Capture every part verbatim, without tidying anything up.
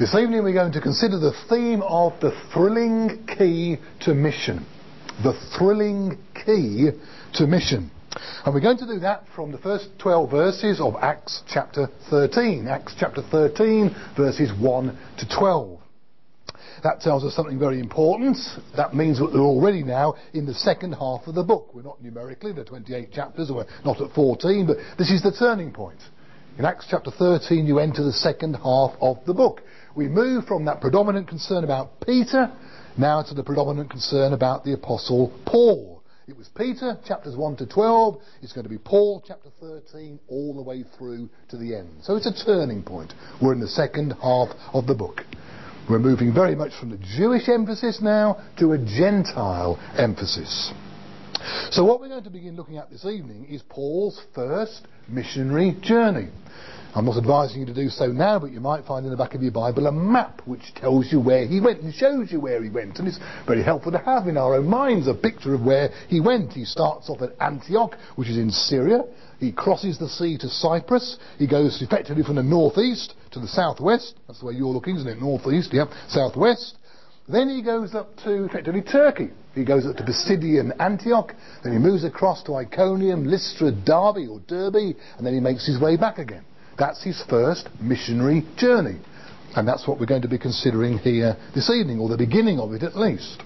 This evening we're going to consider the theme of the thrilling key to mission. The thrilling key to mission. And we're going to do that from the first twelve verses of Acts chapter thirteen. Acts chapter thirteen, verses one to twelve. That tells us something very important. That means that we're already now in the second half of the book. We're not numerically, there are twenty-eight chapters, we're not at fourteen, but this is the turning point. In Acts chapter thirteen, you enter the second half of the book. We move from that predominant concern about Peter now to the predominant concern about the Apostle Paul. It was Peter, chapters one to twelve. It's going to be Paul, chapter thirteen, all the way through to the end. So it's a turning point. We're in the second half of the book. We're moving very much from the Jewish emphasis now to a Gentile emphasis. So what we're going to begin looking at this evening is Paul's first missionary journey. I'm not advising you to do so now, but you might find in the back of your Bible a map which tells you where he went and shows you where he went. And it's very helpful to have in our own minds a picture of where he went. He starts off at Antioch, which is in Syria. He crosses the sea to Cyprus. He goes effectively from the northeast to the southwest. That's the way you're looking, isn't it? Northeast, yeah, southwest. Then he goes up to, effectively, Turkey. He goes up to Pisidian Antioch. Then he moves across to Iconium, Lystra, Derbe, or Derbe, and then he makes his way back again. That's his first missionary journey. And that's what we're going to be considering here this evening, or the beginning of it at least.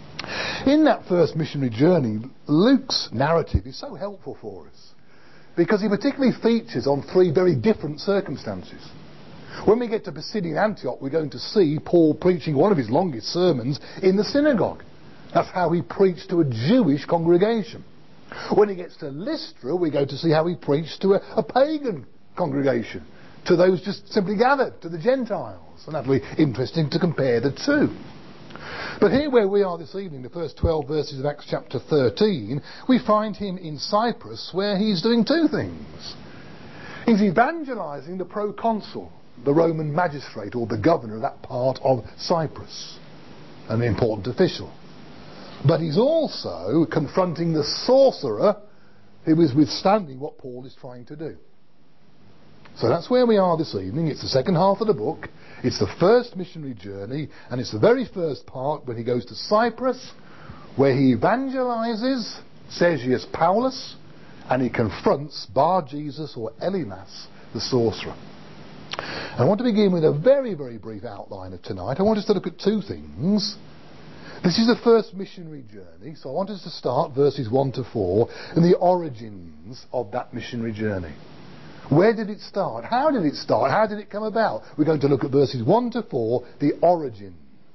In that first missionary journey, Luke's narrative is so helpful for us, because he particularly features on three very different circumstances. When we get to Pisidian Antioch, we're going to see Paul preaching one of his longest sermons in the synagogue. That's how he preached to a Jewish congregation. When he gets to Lystra, we go to see how he preached to a, a pagan congregation, to those just simply gathered, to the Gentiles. And that'll be interesting to compare the two. But here where we are this evening, the first twelve verses of Acts chapter thirteen, we find him in Cyprus, where he's doing two things. He's evangelizing the proconsul, the Roman magistrate or the governor of that part of Cyprus, an important official. But he's also confronting the sorcerer who is withstanding what Paul is trying to do. So that's where we are this evening. It's the second half of the book. It's the first missionary journey, and it's the very first part when he goes to Cyprus, where he evangelizes Sergius Paulus, and he confronts Bar Jesus or Elymas, the sorcerer. I want to begin with a very, very brief outline of tonight. I want us to look at two things. This is the first missionary journey, so I want us to start verses one to four and the origins of that missionary journey. Where did it start? How did it start? How did it come about? We're going to look at verses one to four, the origins.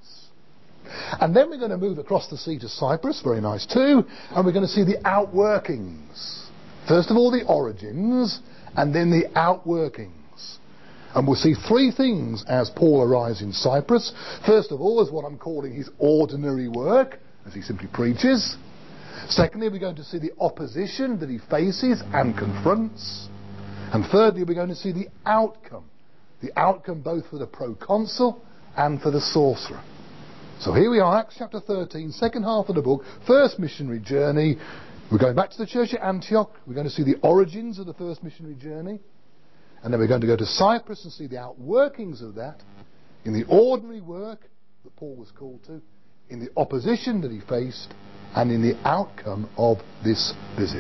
And then we're going to move across the sea to Cyprus, very nice too, and we're going to see the outworkings. First of all, the origins, and then the outworkings. And we'll see three things as Paul arrives in Cyprus. First of all, is what I'm calling his ordinary work, as he simply preaches. Secondly, we're going to see the opposition that he faces and confronts. And thirdly, we're going to see the outcome. The outcome both for the proconsul and for the sorcerer. So here we are, Acts chapter thirteen, second half of the book, first missionary journey. We're going back to the church at Antioch. We're going to see the origins of the first missionary journey. And then we're going to go to Cyprus and see the outworkings of that in the ordinary work that Paul was called to, in the opposition that he faced, and in the outcome of this visit.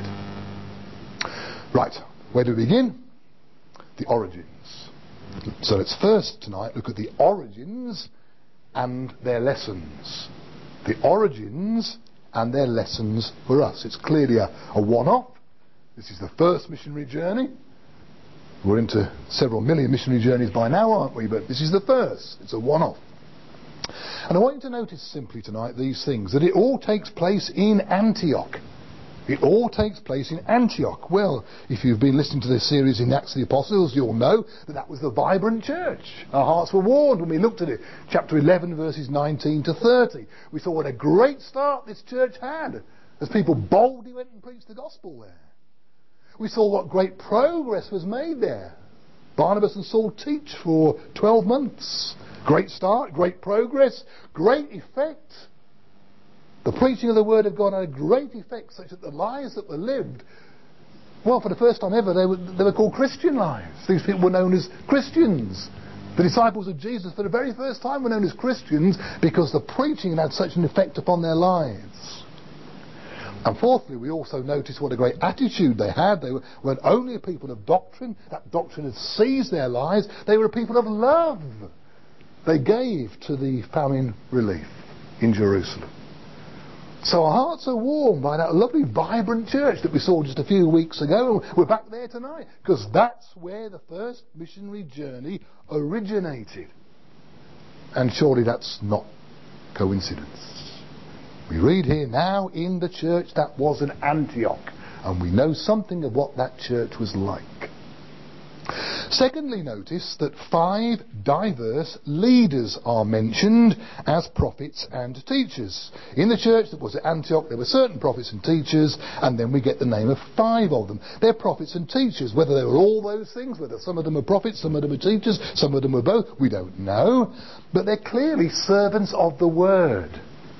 Right, where do we begin? The origins. So let's first tonight look at the origins and their lessons. The origins and their lessons for us. It's clearly a, a one-off. This is the first missionary journey. We're into several million missionary journeys by now, aren't we? But this is the first. It's a one-off. And I want you to notice simply tonight these things, that it all takes place in Antioch. It all takes place in Antioch. Well, if you've been listening to this series in Acts of the Apostles, you'll know that that was the vibrant church. Our hearts were warmed when we looked at it. Chapter eleven, verses nineteen to thirty. We saw what a great start this church had, as people boldly went and preached the gospel there. We saw what great progress was made there. Barnabas and Saul teach for twelve months. Great start, great progress, great effect. The preaching of the Word of God had a great effect, such that the lives that were lived, well, for the first time ever, they were, they were called Christian lives. These people were known as Christians. The disciples of Jesus for the very first time were known as Christians because the preaching had such an effect upon their lives. And fourthly, we also notice what a great attitude they had. They were, weren't only a people of doctrine. That doctrine had seized their lives. They were a people of love. They gave to the famine relief in Jerusalem. So our hearts are warmed by that lovely, vibrant church that we saw just a few weeks ago. And we're back there tonight because that's where the first missionary journey originated. And surely that's not coincidence. We read here, now in the church that was in Antioch. And we know something of what that church was like. Secondly, notice that five diverse leaders are mentioned as prophets and teachers. In the church that was at Antioch, there were certain prophets and teachers, and then we get the name of five of them. They're prophets and teachers. Whether they were all those things, whether some of them are prophets, some of them are teachers, some of them are both, we don't know. But they're clearly servants of the word.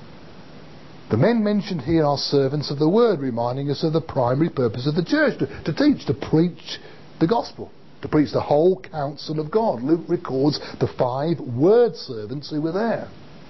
The men mentioned here are servants of the word, reminding us of the primary purpose of the church, to, to teach, to preach the gospel. To preach the whole counsel of God. Luke records the five word servants who were there.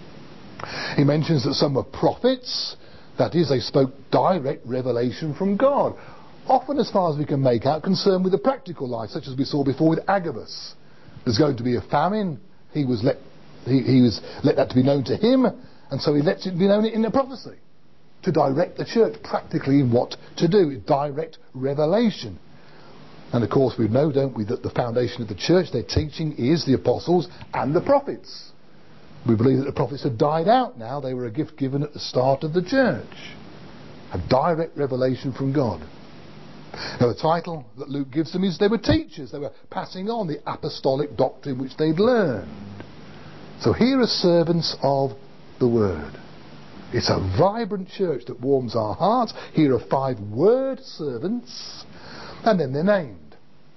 He mentions that some were prophets, that is, they spoke direct revelation from God, often, as far as we can make out, concerned with the practical life, such as we saw before with Agabus. There's going to be a famine. He was let he, he was let that to be known to him, and so he lets it be known in a prophecy to direct the church practically in what to do, direct revelation. And of course we know, don't we, that the foundation of the church, their teaching, is the apostles and the prophets. We believe that the prophets have died out now. They were a gift given at the start of the church. A direct revelation from God. Now the title that Luke gives them is they were teachers. They were passing on the apostolic doctrine which they'd learned. So here are servants of the word. It's a vibrant church that warms our hearts. Here are five word servants. And then they're named.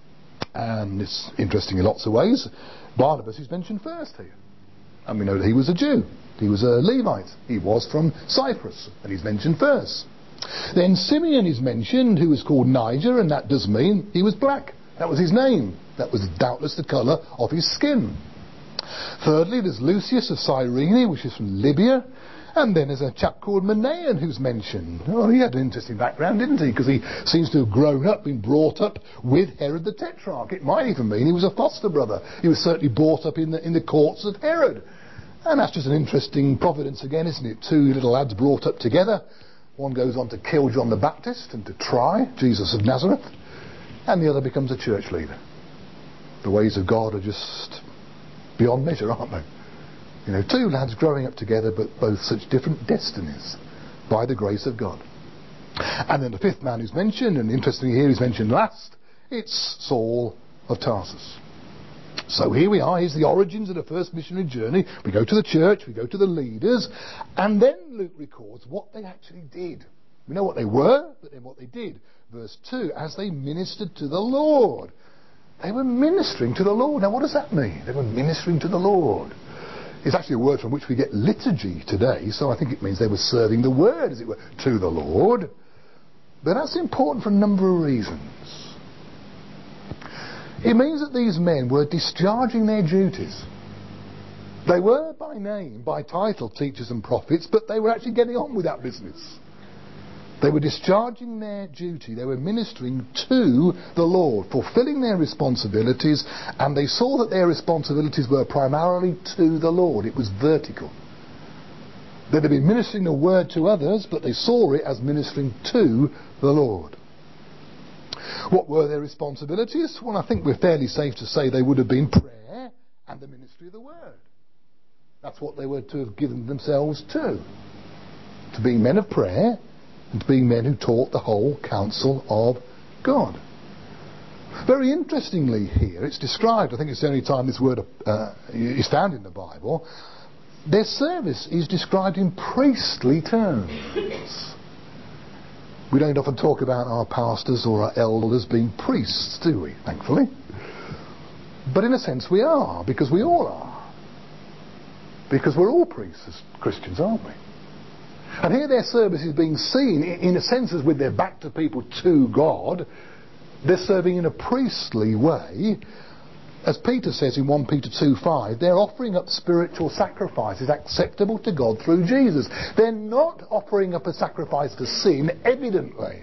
And it's interesting in lots of ways. Barnabas is mentioned first here. And we know that he was a Jew. He was a Levite. He was from Cyprus. And he's mentioned first. Then Simeon is mentioned, who was called Niger, and that does mean he was black. That was his name. That was doubtless the colour of his skin. Thirdly, there's Lucius of Cyrene, which is from Libya. And then there's a chap called Manaen who's mentioned. Oh, he had an interesting background, didn't he? Because he seems to have grown up, been brought up with Herod the Tetrarch. It might even mean he was a foster brother. He was certainly brought up in the, in the courts of Herod. And that's just an interesting providence again, isn't it? Two little lads brought up together. One goes on to kill John the Baptist and to try Jesus of Nazareth. And the other becomes a church leader. The ways of God are just beyond measure, aren't they? You know, two lads growing up together, but both such different destinies by the grace of God. And then the fifth man who's mentioned, and interestingly here he's mentioned last, it's Saul of Tarsus. So here we are, here's the origins of the first missionary journey. We go to the church, we go to the leaders, and then Luke records what they actually did. We know what they were, but then what they did. Verse two, as they ministered to the Lord. They were ministering to the Lord. Now what does that mean? They were ministering to the Lord. It's actually a word from which we get liturgy today, so I think it means they were serving the word, as it were, to the Lord. But that's important for a number of reasons. It means that these men were discharging their duties. They were by name, by title, teachers and prophets, but they were actually getting on with that business. They were discharging their duty. They were ministering to the Lord, fulfilling their responsibilities, and they saw that their responsibilities were primarily to the Lord. It was vertical. They'd have been ministering the word to others, but they saw it as ministering to the Lord. What were their responsibilities? Well, I think we're fairly safe to say they would have been prayer and the ministry of the word. That's what they were to have given themselves to. To be men of prayer, and being men who taught the whole counsel of God. Very interestingly here, it's described, I think it's the only time this word uh, is found in the Bible, their service is described in priestly terms. We don't often talk about our pastors or our elders being priests, do we, thankfully? But in a sense we are, because we all are. Because we're all priests as Christians, aren't we? And here their service is being seen, in a sense, as with their back to people to God. They're serving in a priestly way. as Peter says in First Peter two five, they're offering up spiritual sacrifices acceptable to God through Jesus. They're not offering up a sacrifice for sin, evidently.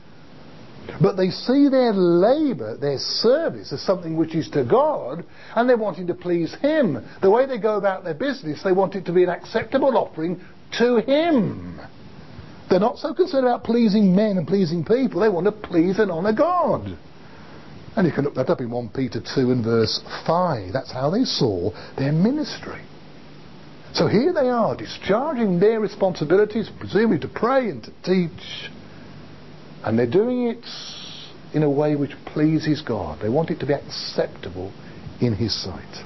But they see their labour, their service, as something which is to God, and they're wanting to please Him. The way they go about their business, they want it to be an acceptable offering to Him. They're not so concerned about pleasing men and pleasing people. They want to please and honour God. And you can look that up in First Peter two and verse five. That's how they saw their ministry. So here they are, discharging their responsibilities, presumably to pray and to teach. And they're doing it in a way which pleases God. They want it to be acceptable in His sight.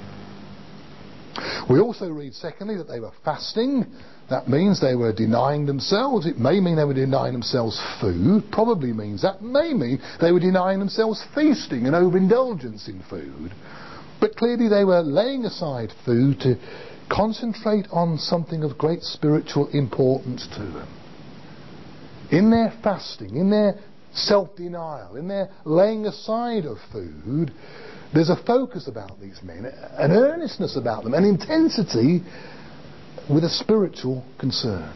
We also read, secondly, that they were fasting. That means they were denying themselves. It may mean they were denying themselves food. Probably means that. It may mean they were denying themselves feasting and overindulgence in food. But clearly they were laying aside food to concentrate on something of great spiritual importance to them. In their fasting, in their self-denial, in their laying aside of food, there's a focus about these men, an earnestness about them, an intensity with a spiritual concern.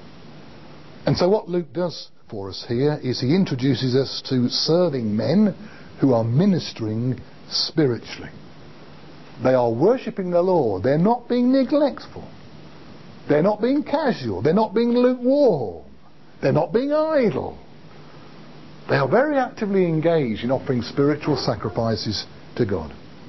And so what Luke does for us here is he introduces us to serving men who are ministering spiritually. They are worshipping the Lord. They're not being neglectful. They're not being casual. They're not being lukewarm. They're not being idle. They are very actively engaged in offering spiritual sacrifices to God.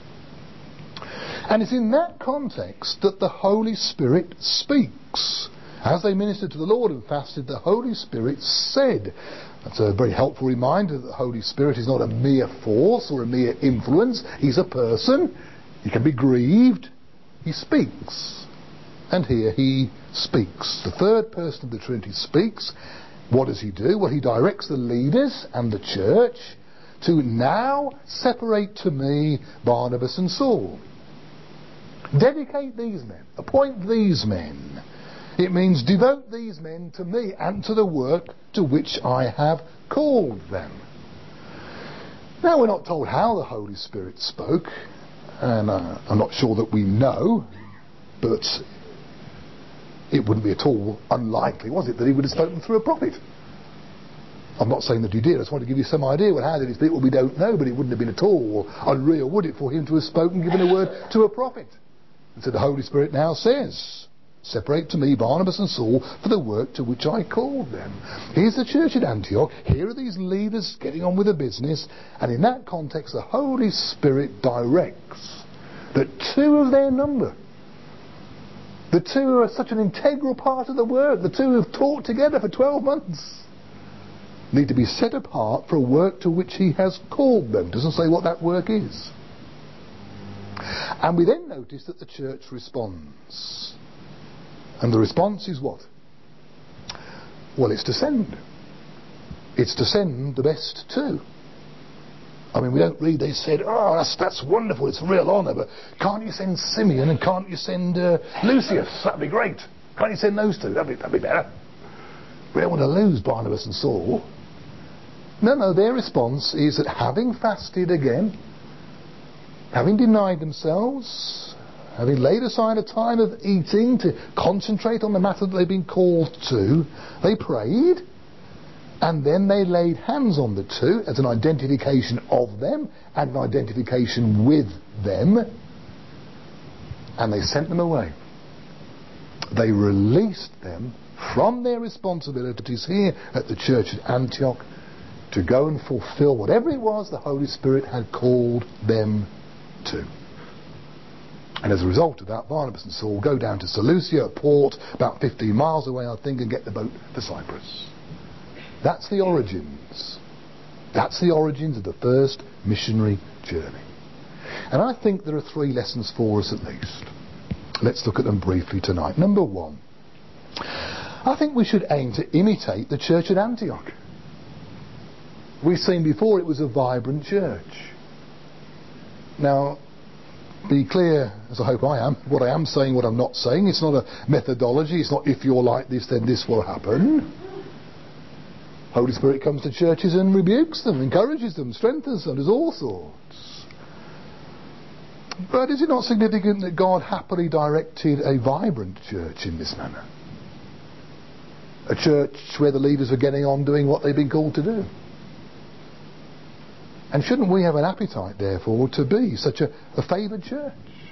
And it's in that context that the Holy Spirit speaks. As they ministered to the Lord and fasted, the Holy Spirit said. That's a very helpful reminder that the Holy Spirit is not a mere force or a mere influence. He's a person. He can be grieved. He speaks. And here he speaks. The third person of the Trinity speaks. What does he do? Well, he directs the leaders and the church to now separate to me Barnabas and Saul. Dedicate these men. Appoint these men. It means devote these men to me and to the work to which I have called them. Now, we're not told how the Holy Spirit spoke, and uh, I'm not sure that we know, but it wouldn't be at all unlikely, was it, that he would have spoken through a prophet? I'm not saying that he did. I just want to give you some idea. Well, how did he speak? Well, we don't know, but it wouldn't have been at all unreal, would it, for him to have spoken, given a word to a prophet? And so the Holy Spirit now says, separate to me Barnabas and Saul for the work to which I called them. Here's the church at Antioch. Here are these leaders getting on with the business. And in that context, the Holy Spirit directs that two of their number, the two who are such an integral part of the work, the two who have taught together for twelve months, need to be set apart for a work to which he has called them. Doesn't say what that work is. And we then notice that the church responds. And the response is what? Well, it's to send. It's to send the best two. I mean, we don't read they said, oh, that's, that's wonderful, it's a real honour, but can't you send Simeon and can't you send uh, Lucius? That'd be great. Can't you send those two? That'd be, that'd be better. We don't want to lose Barnabas and Saul. No, no, their response is that having fasted again, having denied themselves, having laid aside a time of eating to concentrate on the matter that they've been called to, they prayed, and then they laid hands on the two as an identification of them and an identification with them, and they sent them away. They released them from their responsibilities here at the church at Antioch to go and fulfill whatever it was the Holy Spirit had called them to. And as a result of that, Barnabas and Saul go down to Seleucia, a port about fifteen miles away, I think, and get the boat for Cyprus. That's the origins. That's the origins of the first missionary journey. And I think there are three lessons for us at least. Let's look at them briefly tonight. Number one, I think we should aim to imitate the church at Antioch. We've seen before it was a vibrant church. Now, be clear, as I hope I am, what I am saying, what I'm not saying. It's not a methodology. It's not if you're like this, then this will happen. Holy Spirit comes to churches and rebukes them, encourages them, strengthens them. There's all sorts. But is it not significant that God happily directed a vibrant church in this manner? A church where the leaders are getting on doing what they've been called to do. And shouldn't we have an appetite, therefore, to be such a, a favoured church?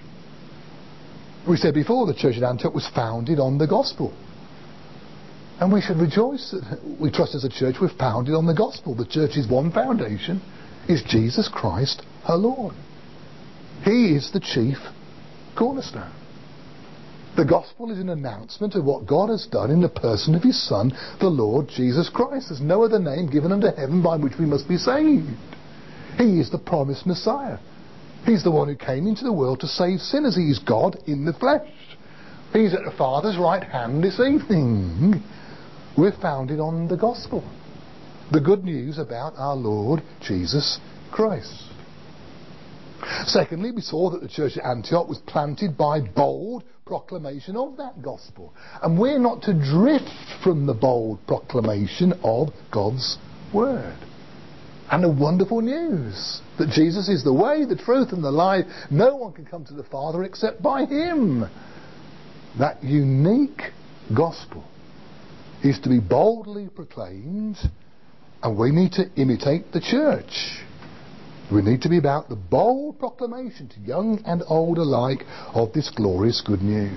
We said before, the church at Antioch was founded on the gospel. And we should rejoice that we trust as a church we're founded on the gospel. The church's one foundation is Jesus Christ, our Lord. He is the chief cornerstone. The gospel is an announcement of what God has done in the person of his Son, the Lord Jesus Christ. There's no other name given under heaven by which we must be saved. He is the promised Messiah. He's the one who came into the world to save sinners. He is God in the flesh. He's at the Father's right hand this evening. We're founded on the gospel. The good news about our Lord Jesus Christ. Secondly, we saw that the church at Antioch was planted by bold proclamation of that gospel. And we're not to drift from the bold proclamation of God's word. And the wonderful news that Jesus is the way, the truth and the life. No one can come to the Father except by him. That unique gospel is to be boldly proclaimed, and we need to imitate the church. We need to be about the bold proclamation to young and old alike of this glorious good news.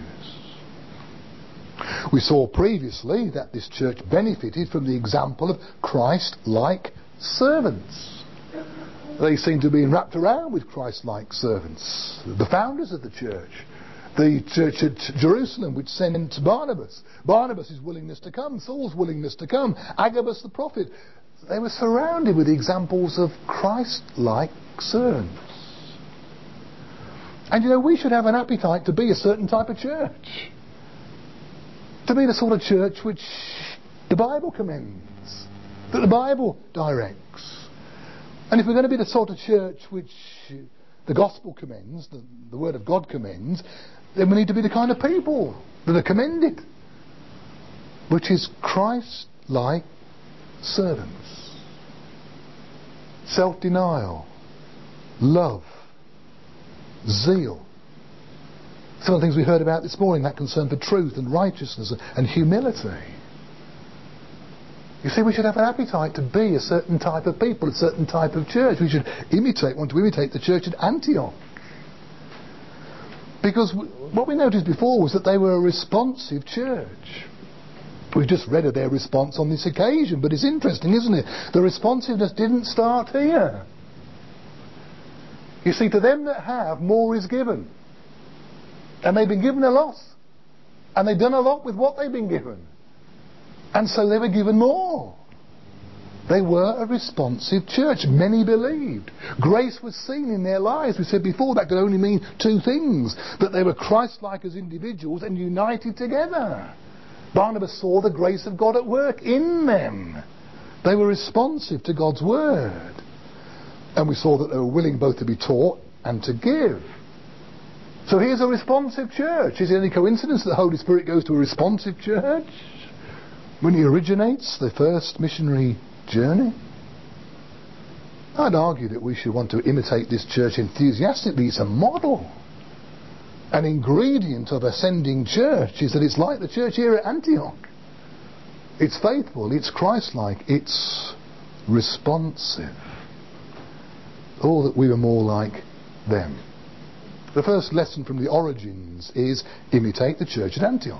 We saw previously that this church benefited from the example of Christ-like servants. They seem to be wrapped around with Christ-like servants. The founders of the church. The church at Jerusalem, which sent Barnabas. Barnabas' willingness to come. Saul's willingness to come. Agabus the prophet. They were surrounded with examples of Christ-like servants. And you know, we should have an appetite to be a certain type of church. To be the sort of church which the Bible commends. That the Bible directs. And if we're going to be the sort of church which the gospel commends, the, the word of God commends, then we need to be the kind of people that are commended. Which is Christ-like servants. Self-denial, love, zeal. Some of the things we heard about this morning, that concern for truth and righteousness and humility. You see, we should have an appetite to be a certain type of people, a certain type of church. We should imitate, want to imitate the church at Antioch. Because what we noticed before was that they were a responsive church. We've just read of their response on this occasion, but it's interesting, isn't it? The responsiveness didn't start here. You see, to them that have, more is given. And they've been given a lot. And they've done a lot with what they've been given. And so they were given more. They were a responsive church. Many believed. Grace was seen in their lives. We said before that could only mean two things. That they were Christ-like as individuals and united together. Barnabas saw the grace of God at work in them. They were responsive to God's word. And we saw that they were willing both to be taught and to give. So here's a responsive church. Is it any coincidence that the Holy Spirit goes to a responsive church when he originates the first missionary journey? I'd argue that we should want to imitate this church enthusiastically. It's a model. An ingredient of ascending church is that it's like the church here at Antioch. It's faithful, it's Christ-like, it's responsive. Oh, that we were more like them. The first lesson from the origins is imitate the church at Antioch.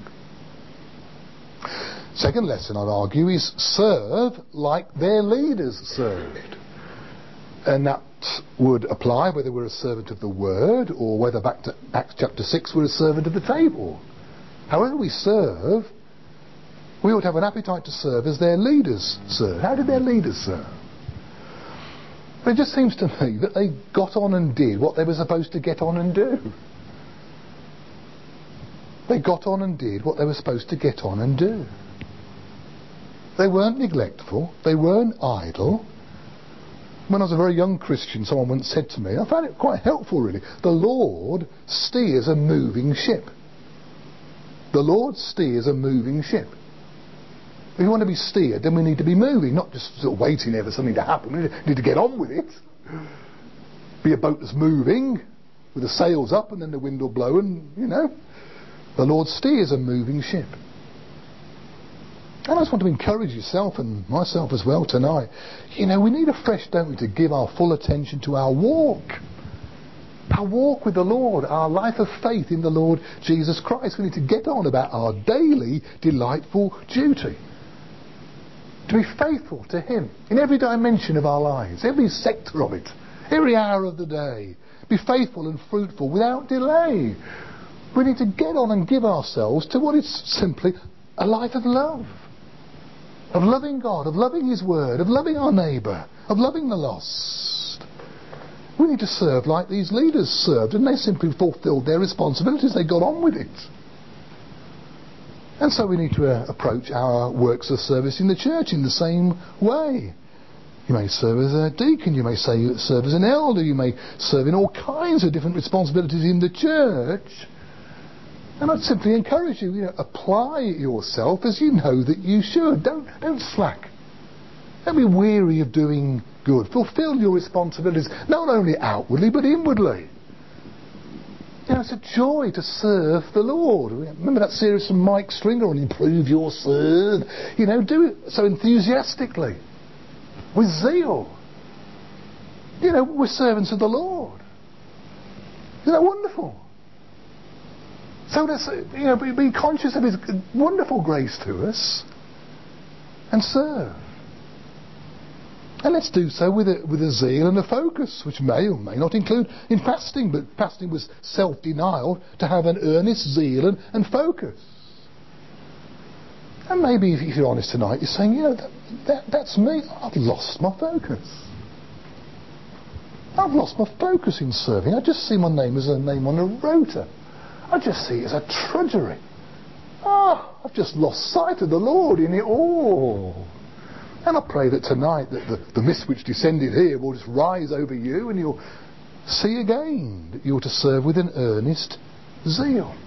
Second lesson, I'd argue, is serve like their leaders served. And that would apply whether we're a servant of the word or whether back to Acts chapter six we're a servant of the table. However we serve, we ought to have an appetite to serve as their leaders serve. How did their leaders serve? It just seems to me that they got on and did what they were supposed to get on and do. They got on and did what they were supposed to get on and do. They weren't neglectful. They weren't idle. When I was a very young Christian, someone once said to me, I found it quite helpful really, the Lord steers a moving ship. The Lord steers a moving ship. If we want to be steered, then we need to be moving, not just sort of waiting there for something to happen. We need to get on with it. Be a boat that's moving, with the sails up and then the wind will blow and, you know, the Lord steers a moving ship. And I just want to encourage yourself and myself as well tonight. You know, we need afresh, don't we, to give our full attention to our walk. Our walk with the Lord, our life of faith in the Lord Jesus Christ. We need to get on about our daily delightful duty. To be faithful to Him in every dimension of our lives, every sector of it, every hour of the day. Be faithful and fruitful without delay. We need to get on and give ourselves to what is simply a life of love. Of loving God, of loving His Word, of loving our neighbour, of loving the lost. We need to serve like these leaders served, and they simply fulfilled their responsibilities. They got on with it. And so we need to uh, approach our works of service in the church in the same way. You may serve as a deacon, you may say serve as an elder, you may serve in all kinds of different responsibilities in the church. And I'd simply encourage you, you know, apply yourself as you know that you should. Don't, don't slack. Don't be weary of doing good. Fulfill your responsibilities, not only outwardly, but inwardly. You know, it's a joy to serve the Lord. Remember that series from Mike Stringer on Improve Your Serve? You know, do it so enthusiastically, with zeal. You know, we're servants of the Lord. Isn't that wonderful? So let's, you know, be, be conscious of His wonderful grace to us and serve. And let's do so with a, with a zeal and a focus, which may or may not include in fasting, but fasting was self-denial, to have an earnest zeal and, and focus. And maybe if you're honest tonight, you're saying, you know, that, that, that's me. I've lost my focus. I've lost my focus in serving. I just see my name as a name on a rota. I just see it as a trudgery. Ah, I've just lost sight of the Lord in it all. And I pray that tonight that the, the mist which descended here will just rise over you and you'll see again that you're to serve with an earnest zeal.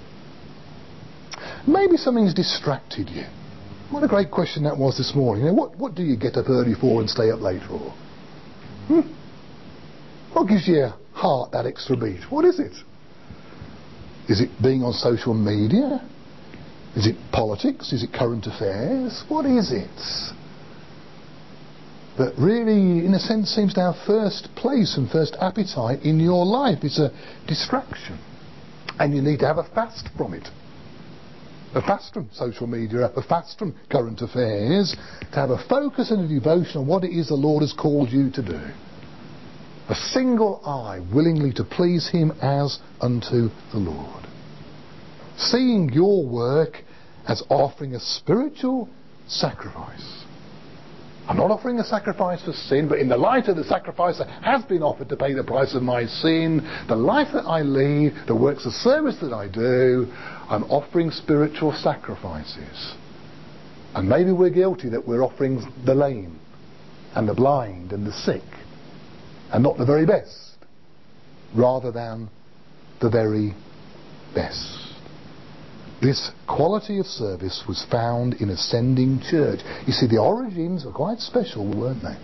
Maybe something's distracted you. What a great question that was this morning. You know, what, what do you get up early for and stay up late for? Hmm? What gives your heart that extra beat? What is it? Is it being on social media? Is it politics? Is it current affairs? What is it that really, in a sense, seems to have first place and first appetite in your life? It's a distraction. And you need to have a fast from it. A fast from social media, a fast from current affairs, to have a focus and a devotion on what it is the Lord has called you to do. A single eye willingly to please Him as unto the Lord. Seeing your work as offering a spiritual sacrifice. I'm not offering a sacrifice for sin, but in the light of the sacrifice that has been offered to pay the price of my sin, the life that I lead, the works of service that I do, I'm offering spiritual sacrifices. And maybe we're guilty that we're offering the lame and the blind and the sick, and not the very best, rather than the very best. This quality of service was found in Ascending Church. You see, the origins were quite special, weren't they?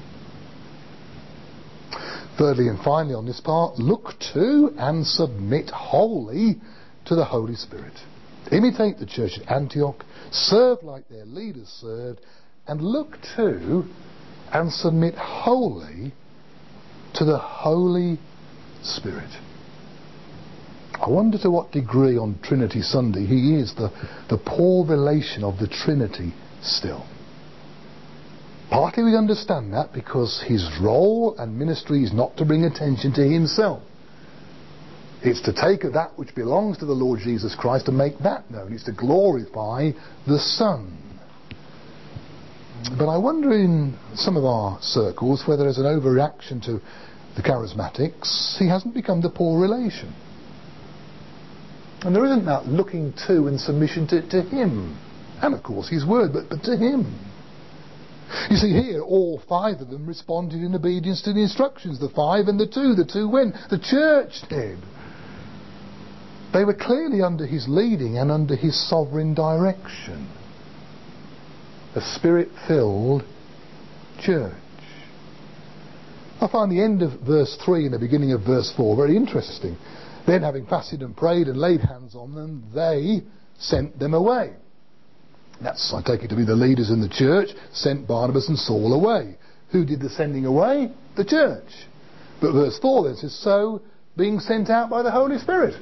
Thirdly and finally on this part, look to and submit wholly to the Holy Spirit. Imitate the church at Antioch, serve like their leaders served, and look to and submit wholly to the Holy Spirit. I wonder to what degree on Trinity Sunday he is the, the poor relation of the Trinity still. Partly we understand that because his role and ministry is not to bring attention to himself. It's to take that which belongs to the Lord Jesus Christ and make that known. It's to glorify the Son. But I wonder in some of our circles whether there's an overreaction to the charismatics. He hasn't become the poor relation. And there isn't that looking to and submission to, to Him. And of course His Word, but, but to Him. You see here, all five of them responded in obedience to the instructions. The five and the two. The two went. The church did. They were clearly under His leading and under His sovereign direction. A Spirit-filled church. I find the end of verse three and the beginning of verse four very interesting. Then, having fasted and prayed and laid hands on them, they sent them away. That's, I take it to be the leaders in the church, sent Barnabas and Saul away. Who did the sending away? The church. But verse four then says, so being sent out by the Holy Spirit.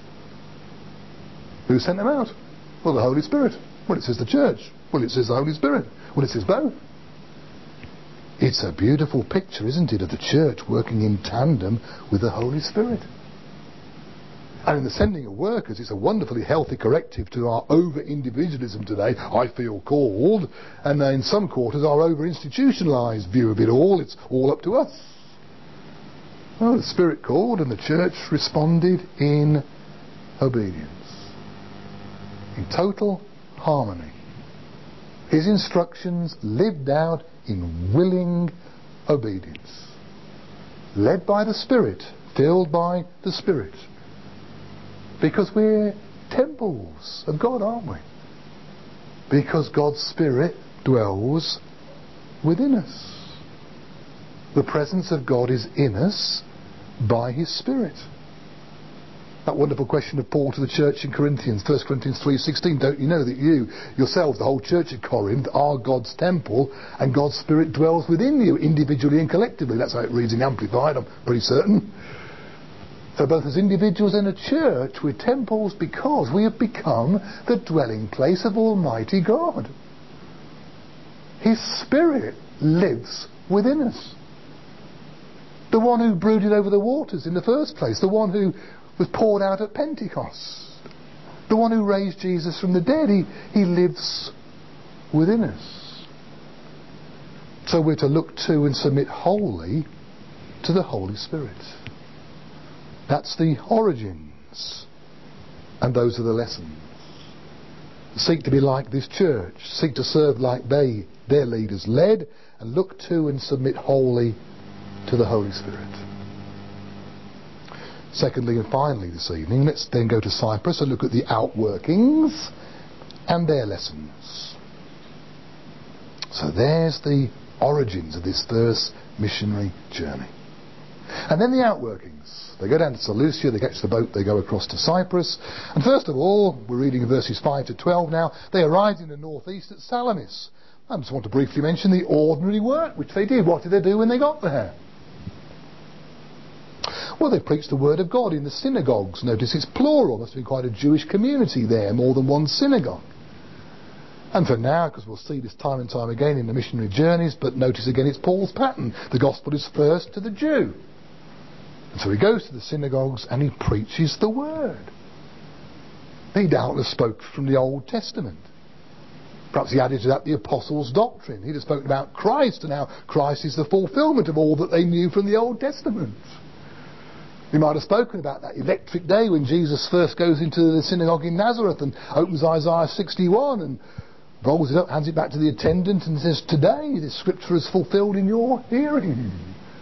Who sent them out? Well, the Holy Spirit. Well, it says the church. Well, it says the Holy Spirit. Well, it says both. It's a beautiful picture, isn't it, of the church working in tandem with the Holy Spirit. And in the sending of workers, it's a wonderfully healthy corrective to our over-individualism today. I feel called. And in some quarters, our over-institutionalised view of it all. It's all up to us. Well, the Spirit called and the church responded in obedience. In total harmony. His instructions lived out in willing obedience. Led by the Spirit. Filled by the Spirit. Because we're temples of God, aren't we? Because God's Spirit dwells within us. The presence of God is in us by His Spirit. That wonderful question of Paul to the church in Corinthians, First Corinthians three sixteen, don't you know that you, yourselves, the whole church at Corinth, are God's temple and God's Spirit dwells within you, individually and collectively? That's how it reads in Amplified, I'm pretty certain. So both as individuals and a church, we're temples because we have become the dwelling place of Almighty God. His Spirit lives within us. The one who brooded over the waters in the first place. The one who was poured out at Pentecost. The one who raised Jesus from the dead. He, he lives within us. So we're to look to and submit wholly to the Holy Spirit. That's the origins. And those are the lessons. Seek to be like this church. Seek to serve like they, their leaders led. And look to and submit wholly to the Holy Spirit. Secondly and finally this evening, let's then go to Cyprus and look at the outworkings and their lessons. So there's the origins of this first missionary journey. And then the outworkings. They go down to Seleucia, they catch the boat, they go across to Cyprus. And first of all, we're reading in verses five to twelve now, they arrived in the northeast at Salamis. I just want to briefly mention the ordinary work which they did. What did they do when they got there? Well, they preached the word of God in the synagogues. Notice it's plural. Must have been quite a Jewish community there, more than one synagogue. And for now, because we'll see this time and time again in the missionary journeys, but notice again it's Paul's pattern. The gospel is first to the Jew. And so he goes to the synagogues and he preaches the word. He doubtless spoke from the Old Testament. Perhaps he added to that the apostles' doctrine. He'd have spoken about Christ and how Christ is the fulfilment of all that they knew from the Old Testament. He might have spoken about that electric day when Jesus first goes into the synagogue in Nazareth and opens Isaiah sixty-one and rolls it up, hands it back to the attendant and says, today this scripture is fulfilled in your hearing.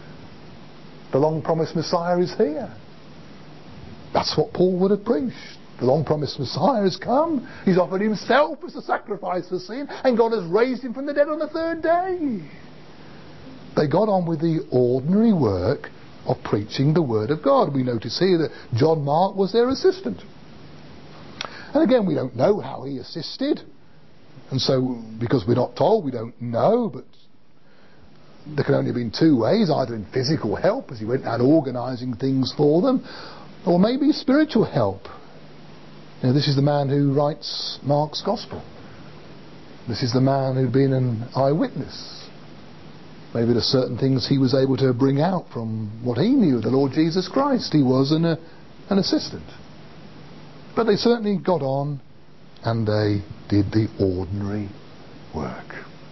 The long-promised Messiah is here. That's what Paul would have preached. The long-promised Messiah has come. He's offered himself as a sacrifice for sin, and God has raised him from the dead on the third day. They got on with the ordinary work of preaching the word of God. We notice here that John Mark was their assistant. And again, we don't know how he assisted. And so, because we're not told, we don't know, but there can only have been two ways, either in physical help, as he went out organising things for them, or maybe spiritual help. You know, this is the man who writes Mark's Gospel. This is the man who'd been an eyewitness. Maybe there's certain things he was able to bring out from what he knew of the Lord Jesus Christ. He was an, uh, an assistant. But they certainly got on and they did the ordinary work.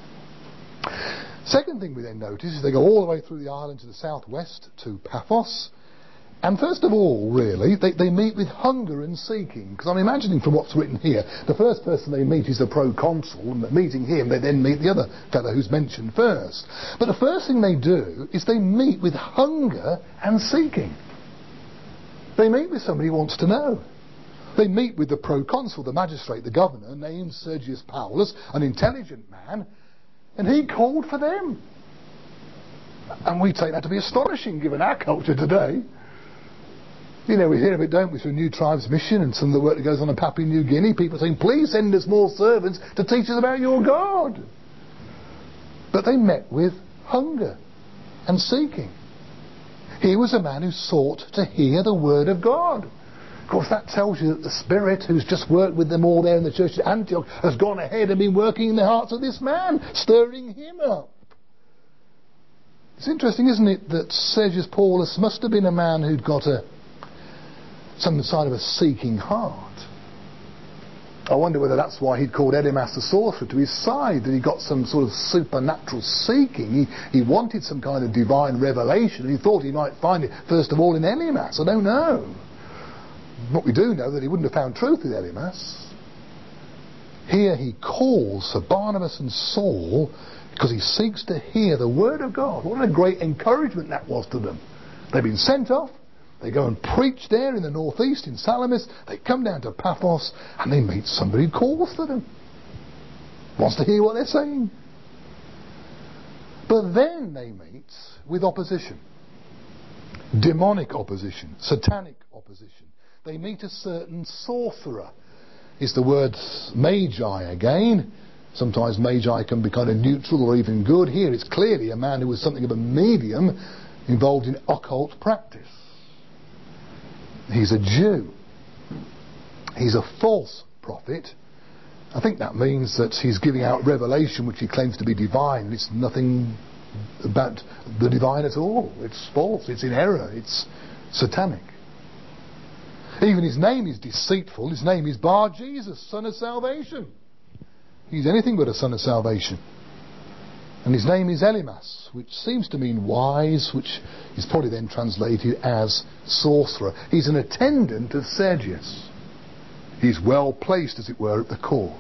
Second thing we then notice is they go all the way through the island to the southwest to Paphos. And first of all, really, they, they meet with hunger and seeking. Because I'm imagining from what's written here, the first person they meet is the proconsul, and meeting him, they then meet the other fellow who's mentioned first. But the first thing they do is they meet with hunger and seeking. They meet with somebody who wants to know. They meet with the proconsul, the magistrate, the governor, named Sergius Paulus, an intelligent man, and he called for them. And we take that to be astonishing given our culture today. You know, we hear of it, don't we, through New Tribes Mission and some of the work that goes on in Papua New Guinea. People saying, please send us more servants to teach us about your God. But they met with hunger and seeking. He was a man who sought to hear the word of God. Of course, that tells you that the Spirit, who's just worked with them all there in the church at Antioch, has gone ahead and been working in the hearts of this man, stirring him up. It's interesting, isn't it, that Sergius Paulus must have been a man who'd got a some side of a seeking heart. I wonder whether that's why he'd called Elymas the sorcerer to his side, that he got some sort of supernatural seeking. He, he wanted some kind of divine revelation, and he thought he might find it first of all in Elymas. I don't know. What we do know that he wouldn't have found truth with Elymas. Here he calls for Barnabas and Saul because he seeks to hear the word of God. What a great encouragement that was to them. They've been sent off. They go and preach there in the northeast in Salamis. They come down to Paphos and they meet somebody who calls to them. Wants to hear what they're saying. But then they meet with opposition. Demonic opposition. Satanic opposition. They meet a certain sorcerer. It's the word magi again. Sometimes magi can be kind of neutral or even good. Here it's clearly a man who was something of a medium involved in occult practice. He's a Jew. He's a false prophet. I think that means that he's giving out revelation which he claims to be divine. It's nothing about the divine at all. It's false. It's in error. It's satanic. Even his name is deceitful. His name is Bar Jesus, Son of Salvation. He's anything but a son of salvation. And his name is Elymas, which seems to mean wise, which is probably then translated as sorcerer. He's an attendant of Sergius. He's well placed, as it were, at the court.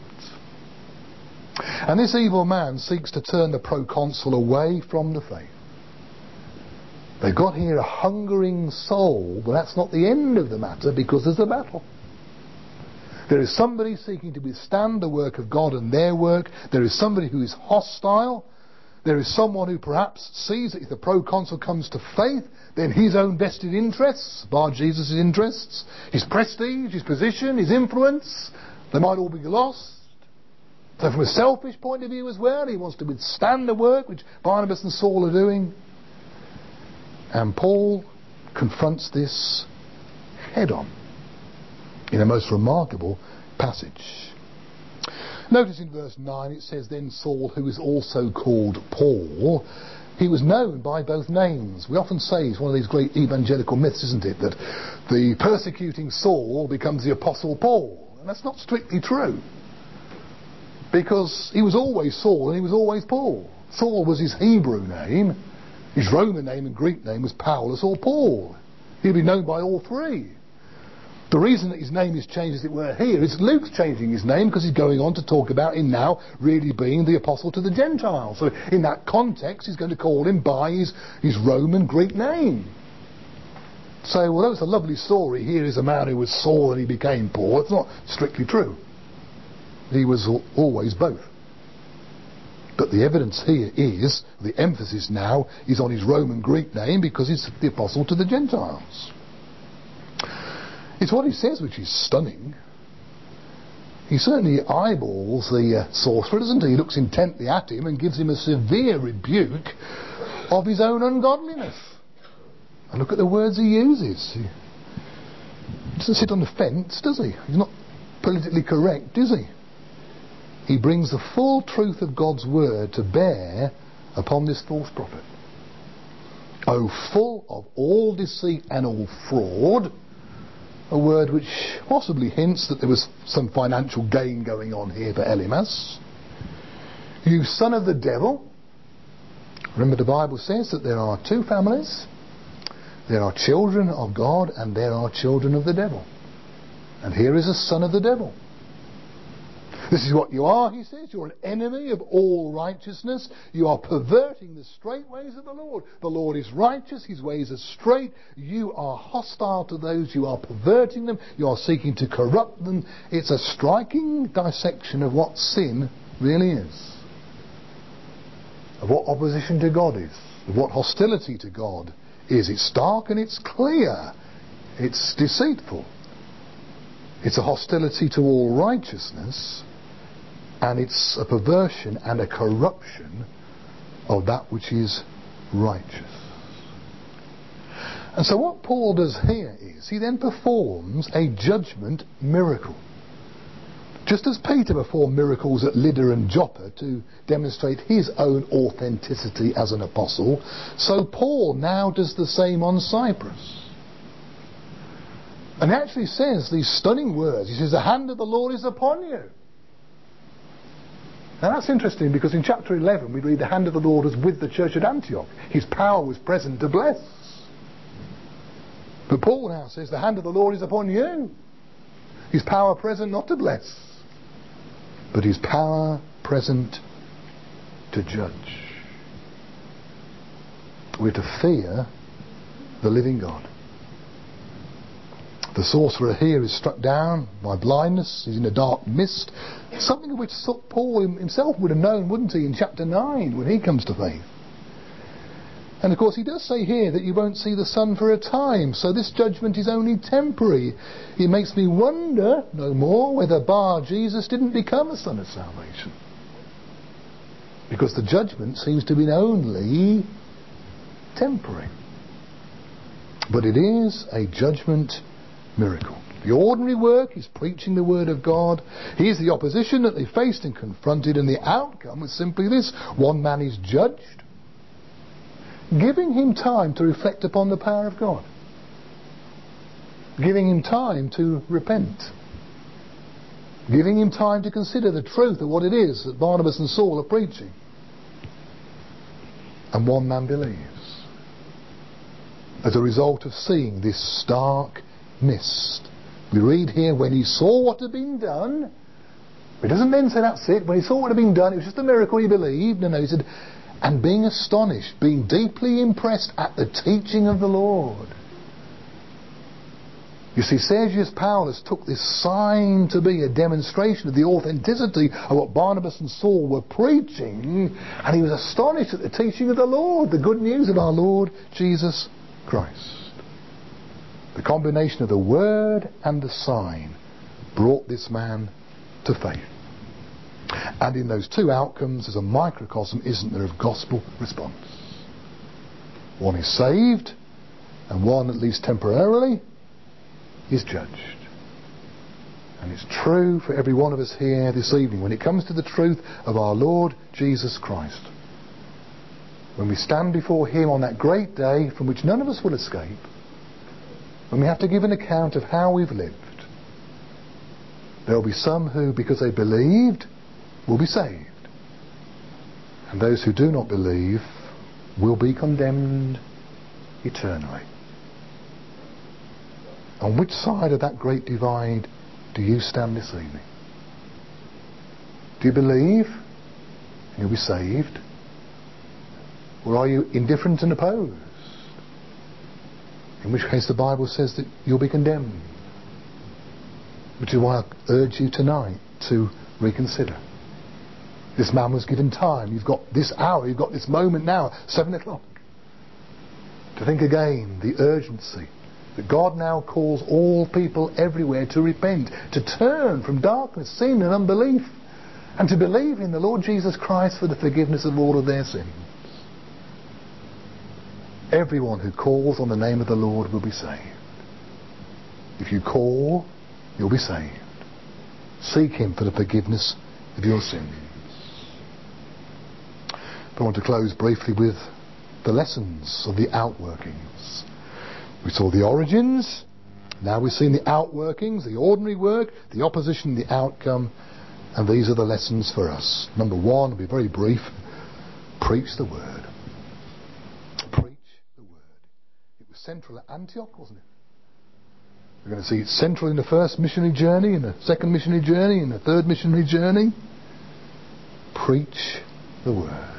And this evil man seeks to turn the proconsul away from the faith. They've got here a hungering soul, but that's not the end of the matter, because there's a battle. There is somebody seeking to withstand the work of God and their work. There is somebody who is hostile. There is someone who perhaps sees that if the proconsul comes to faith, then his own vested interests, Bar Jesus' interests, his prestige, his position, his influence, they might all be lost. So from a selfish point of view as well, he wants to withstand the work which Barnabas and Saul are doing. And Paul confronts this head on in a most remarkable passage. Notice in verse nine it says, then Saul, who is also called Paul, he was known by both names. We often say, it's one of these great evangelical myths, isn't it, that the persecuting Saul becomes the Apostle Paul. And that's not strictly true. Because he was always Saul and he was always Paul. Saul was his Hebrew name. His Roman name and Greek name was Paulus or Paul. He'd be known by all three. The reason that his name is changed, as it were, here is Luke's changing his name because he's going on to talk about him now really being the apostle to the Gentiles. So in that context, he's going to call him by his, his Roman Greek name. So although it's a lovely story, here is a man who was Saul and he became Paul. It's not strictly true. He was always both. But the evidence here is, the emphasis now is on his Roman Greek name because he's the apostle to the Gentiles. It's what he says which is stunning. He certainly eyeballs the uh, sorcerer, doesn't he? He looks intently at him and gives him a severe rebuke of his own ungodliness. And look at the words he uses. He doesn't sit on the fence, does he? He's not politically correct, is he? He brings the full truth of God's word to bear upon this false prophet. Oh, full of all deceit and all fraud. A word which possibly hints that there was some financial gain going on here for Elymas. You son of the devil. Remember the Bible says that there are two families. There are children of God and there are children of the devil. And here is a son of the devil. This is what you are, he says. You're an enemy of all righteousness. You are perverting the straight ways of the Lord. The Lord is righteous. His ways are straight. You are hostile to those. You are perverting them. You are seeking to corrupt them. It's a striking dissection of what sin really is. Of what opposition to God is. what hostility to God is. It's dark and it's clear. It's deceitful. It's a hostility to all righteousness, and it's a perversion and a corruption of that which is righteous. And so what Paul does here is he then performs a judgment miracle. Just as Peter performed miracles at Lydda and Joppa to demonstrate his own authenticity as an apostle, so Paul now does the same on Cyprus. And he actually says these stunning words. He says, the hand of the Lord is upon you. Now that's interesting, because in chapter eleven we read the hand of the Lord was with the church at Antioch. His power was present to bless. But Paul now says the hand of the Lord is upon you. His power present not to bless, but his power present to judge. We're to fear the living God. The sorcerer here is struck down by blindness. He's in a dark mist. Something of which Paul himself would have known, wouldn't he, in chapter nine when he comes to faith. And of course he does say here that you won't see the sun for a time, so this judgment is only temporary. It makes me wonder no more whether Bar Jesus didn't become a son of salvation, because the judgment seems to be only temporary. But it is a judgment miracle. The ordinary work is preaching the word of God. Here's the opposition that they faced and confronted, and the outcome was simply this: one man is judged, giving him time to reflect upon the power of God, giving him time to repent, giving him time to consider the truth of what it is that Barnabas and Saul are preaching. And one man believes as a result of seeing this stark mist. We read here, when he saw what had been done, he doesn't then say that's it. When he saw what had been done, it was just a miracle, he believed. No, no, he said, and being astonished, being deeply impressed at the teaching of the Lord. You see, Sergius Paulus took this sign to be a demonstration of the authenticity of what Barnabas and Saul were preaching, and he was astonished at the teaching of the Lord, the good news of our Lord Jesus Christ. The combination of the word and the sign brought this man to faith. And in those two outcomes, there's a microcosm, isn't there, of gospel response. One is saved, and one, at least temporarily, is judged. And it's true for every one of us here this evening when it comes to the truth of our Lord Jesus Christ. When we stand before him on that great day from which none of us will escape, when we have to give an account of how we've lived, there will be some who, because they believed, will be saved. And those who do not believe will be condemned eternally. On which side of that great divide do you stand this evening? Do you believe and you'll be saved? Or are you indifferent and opposed? In which case the Bible says that you'll be condemned. Which is why I urge you tonight to reconsider. This man was given time. You've got this hour, you've got this moment now, seven o'clock, to think again the urgency that God now calls all people everywhere to repent, to turn from darkness, sin and unbelief, and to believe in the Lord Jesus Christ for the forgiveness of all of their sins. Everyone who calls on the name of the Lord will be saved. If you call, you'll be saved. Seek him for the forgiveness of your sins. But I want to close briefly with the lessons of the outworkings. We saw the origins, now we've seen the outworkings, the ordinary work, the opposition, the outcome, and these are the lessons for us. Number one, I'll be very brief, preach the word. Central at Antioch, wasn't it? We're going to see it central in the first missionary journey, in the second missionary journey, in the third missionary journey. Preach the word.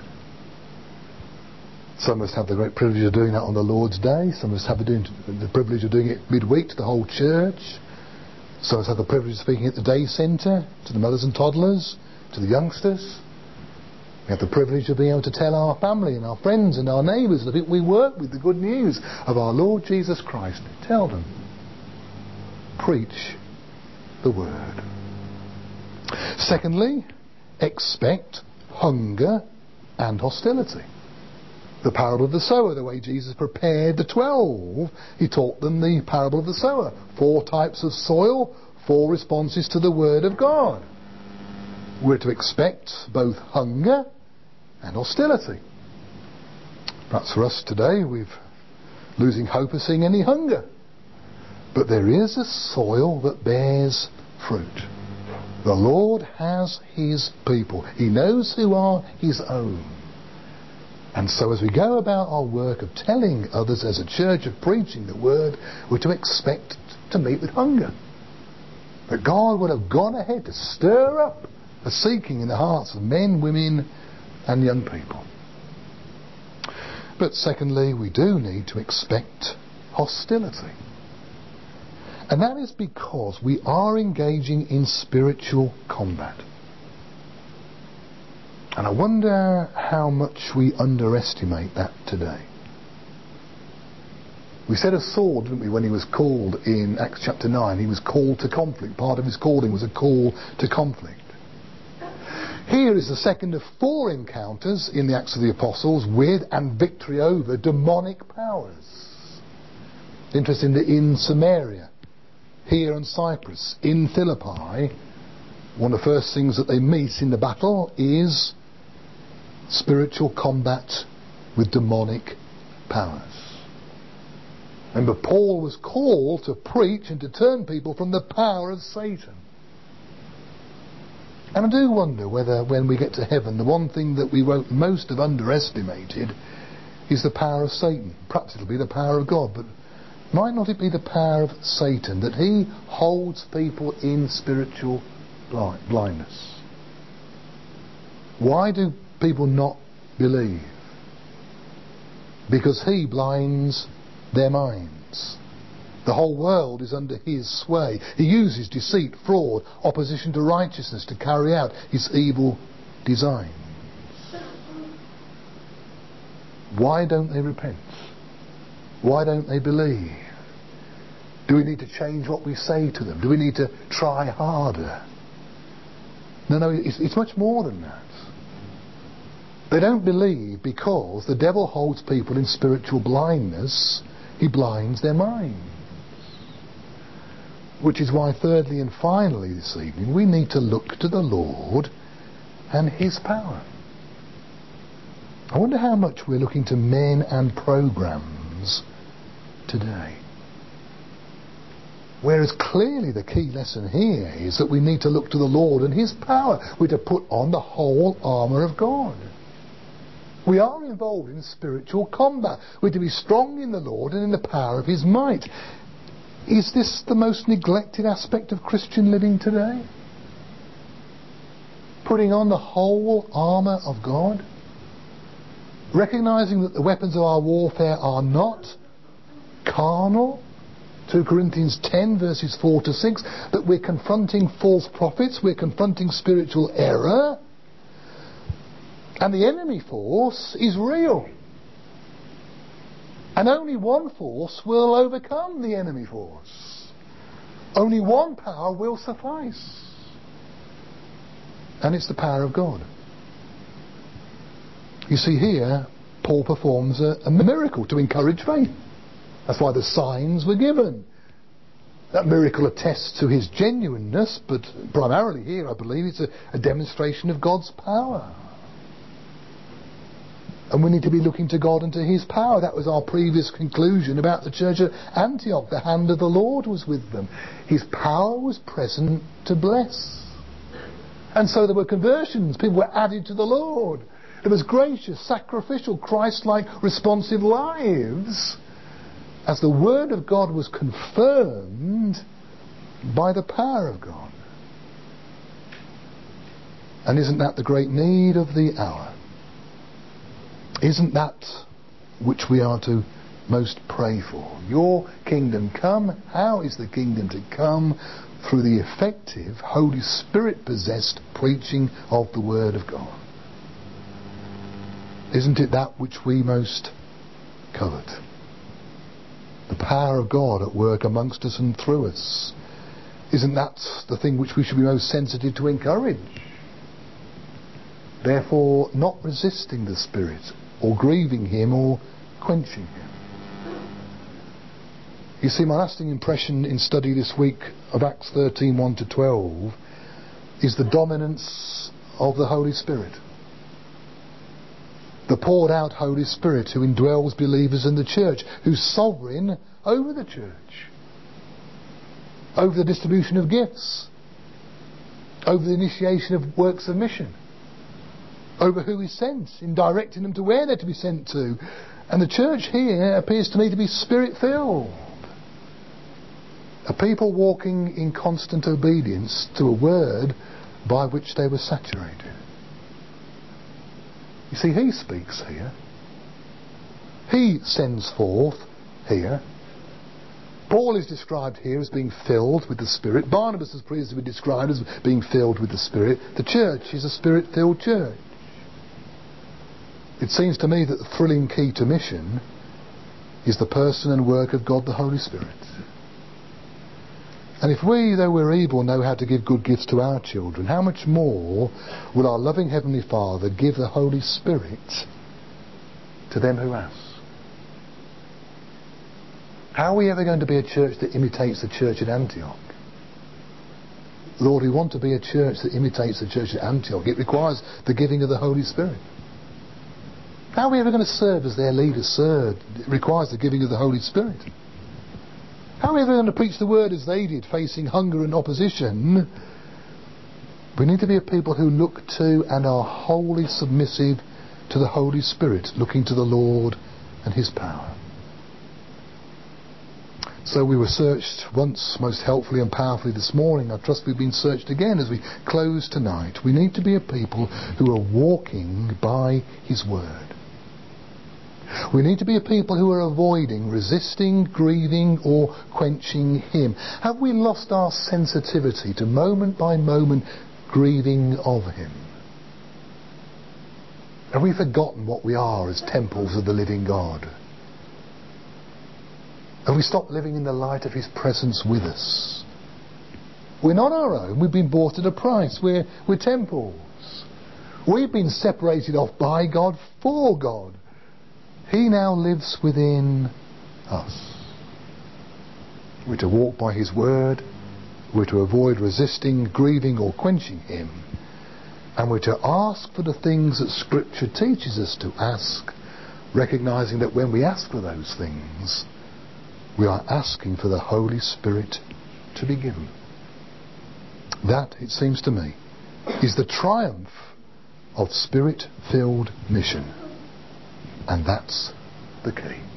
Some of us have the great privilege of doing that on the Lord's Day. Some of us have the, doing, the privilege of doing it midweek to the whole church. Some of us have the privilege of speaking at the day centre, to the mothers and toddlers, to the youngsters. We have the privilege of being able to tell our family and our friends and our neighbours, the people we work with, the good news of our Lord Jesus Christ. Tell them. Preach the word. Secondly, expect hunger and hostility. The parable of the sower, the way Jesus prepared the twelve, he taught them the parable of the sower. Four types of soil, four responses to the word of God. We're to expect both hunger and hostility. Perhaps for us today, we're losing hope of seeing any hunger. But there is a soil that bears fruit. The Lord has his people. He knows who are his own. And so as we go about our work of telling others as a church, of preaching the word, we're to expect to meet with hunger. That God would have gone ahead to stir up a seeking in the hearts of men, women and young people. But secondly, we do need to expect hostility. And that is because we are engaging in spiritual combat. And I wonder how much we underestimate that today. We said of Saul, didn't we, when he was called in Acts chapter nine, he was called to conflict. Part of his calling was a call to conflict. Here is the second of four encounters in the Acts of the Apostles with and victory over demonic powers. Interesting that in Samaria, here in Cyprus, in Philippi, one of the first things that they meet in the battle is spiritual combat with demonic powers. Remember, Paul was called to preach and to turn people from the power of Satan. And I do wonder whether when we get to heaven, the one thing that we won't most have underestimated is the power of Satan. Perhaps it'll be the power of God, but might not it be the power of Satan, that he holds people in spiritual blind, blindness? Why do people not believe? Because he blinds their minds. The whole world is under his sway. He uses deceit, fraud, opposition to righteousness to carry out his evil designs. Why don't they repent? Why don't they believe? Do we need to change what we say to them? Do we need to try harder? No, no, it's, it's much more than that. They don't believe because the devil holds people in spiritual blindness. He blinds their minds. Which is why, thirdly and finally this evening, we need to look to the Lord and his power. I wonder how much we're looking to men and programs today. Whereas clearly the key lesson here is that we need to look to the Lord and his power. We're to put on the whole armour of God. We are involved in spiritual combat. We're to be strong in the Lord and in the power of his might. Is this the most neglected aspect of Christian living today? Putting on the whole armour of God? Recognising that the weapons of our warfare are not carnal? two Corinthians ten verses four to six, that we're confronting false prophets, we're confronting spiritual error, and the enemy force is real. And only one force will overcome the enemy force. Only one power will suffice. And it's the power of God. You see here, Paul performs a, a miracle to encourage faith. That's why the signs were given. That miracle attests to his genuineness, but primarily here I believe it's a, a demonstration of God's power. And we need to be looking to God and to his power. That was our previous conclusion about the church at Antioch. The hand of the Lord was with them. His power was present to bless. And so there were conversions. People were added to the Lord. There was gracious, sacrificial, Christ-like, responsive lives as the word of God was confirmed by the power of God. And isn't that the great need of the hour? Isn't that which we are to most pray for? Your kingdom come. How is the kingdom to come? Through the effective, Holy Spirit possessed preaching of the Word of God. Isn't it that which we most covet? The power of God at work amongst us and through us. Isn't that the thing which we should be most sensitive to encourage? Therefore, not resisting the Spirit, or grieving Him, or quenching Him. You see, my lasting impression in study this week of Acts thirteen, one to twelve is the dominance of the Holy Spirit. The poured out Holy Spirit who indwells believers in the church, who's sovereign over the church, over the distribution of gifts, over the initiation of works of mission, over who is sent, in directing them to where they're to be sent to. And the church here appears to me to be Spirit-filled. A people walking in constant obedience to a word by which they were saturated. You see, He speaks here. He sends forth here. Paul is described here as being filled with the Spirit. Barnabas is previously described as being filled with the Spirit. The church is a Spirit-filled church. It seems to me that the thrilling key to mission is the person and work of God the Holy Spirit. And if we, though we're evil, know how to give good gifts to our children, how much more will our loving Heavenly Father give the Holy Spirit to them who ask? How are we ever going to be a church that imitates the church at Antioch? Lord, we want to be a church that imitates the church at Antioch. It requires the giving of the Holy Spirit. How are we ever going to serve as their leaders served? It requires the giving of the Holy Spirit. How are we ever going to preach the word as they did, facing hunger and opposition? We need to be a people who look to and are wholly submissive to the Holy Spirit, looking to the Lord and His power. So we were searched once most helpfully and powerfully this morning. I trust we've been searched again as we close tonight. We need to be a people who are walking by His word. We need to be a people who are avoiding, resisting, grieving or quenching Him. Have we lost our sensitivity to moment by moment grieving of Him? Have we forgotten what we are as temples of the living God? Have we stopped living in the light of His presence with us? We're not our own. We've been bought at a price. We're, we're temples. We've been separated off by God for God. He now lives within us. We're to walk by His word. We're to avoid resisting, grieving or quenching Him. And we're to ask for the things that Scripture teaches us to ask, recognising that when we ask for those things, we are asking for the Holy Spirit to be given. That, it seems to me, is the triumph of Spirit-filled mission. And that's the key.